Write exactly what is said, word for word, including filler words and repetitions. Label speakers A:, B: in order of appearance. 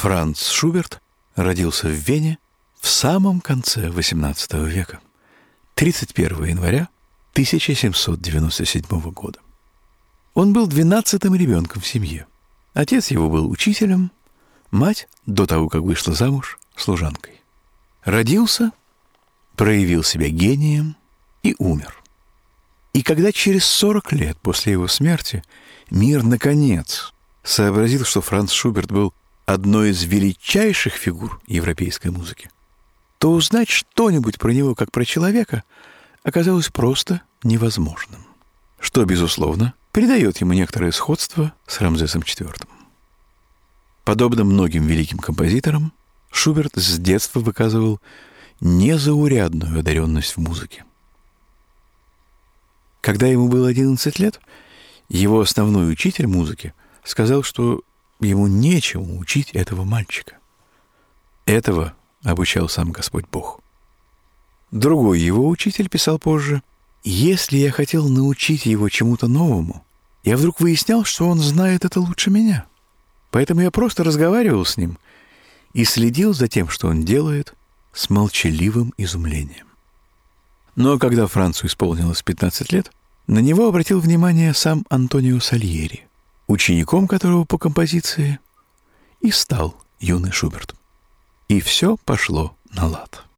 A: Франц Шуберт родился в Вене в самом конце восемнадцатого века, тридцать первого января тысяча семьсот девяносто седьмого года. Он был двенадцатым ребенком в семье. Отец его был учителем, мать, до того, как вышла замуж, служанкой. Родился, проявил себя гением и умер. И когда через сорок лет после его смерти мир, наконец, сообразил, что Франц Шуберт был одной из величайших фигур европейской музыки, то узнать что-нибудь про него, как про человека, оказалось просто невозможным, что, безусловно, придает ему некоторое сходство с Рамзесом четвёртым. Подобно многим великим композиторам, Шуберт с детства выказывал незаурядную одаренность в музыке. Когда ему было одиннадцать лет, его основной учитель музыки сказал, что ему нечему учить этого мальчика. Этого обучал сам Господь Бог. Другой его учитель писал позже: «Если я хотел научить его чему-то новому, я вдруг выяснял, что он знает это лучше меня. Поэтому я просто разговаривал с ним и следил за тем, что он делает, с молчаливым изумлением». Но когда Францу исполнилось пятнадцать лет, на него обратил внимание сам Антонио Сальери, учеником которого по композиции и стал юный Шуберт. И все пошло на лад.